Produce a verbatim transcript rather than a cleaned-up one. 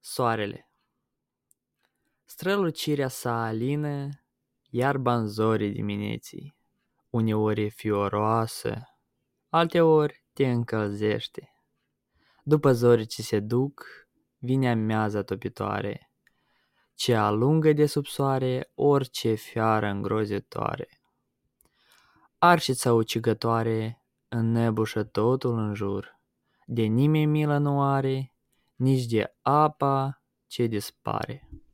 Soarele. Strălucirea sa alină iarba în zorii dimineții. Uneori e fioroasă, alteori te încălzește. După zorii ce se duc, vine amiaza topitoare, ce alungă de sub soare orice fiară îngrozitoare. Arșița ucigătoare înnebușă totul în jur, de nimeni milă nu are, nici de apa ce dispare.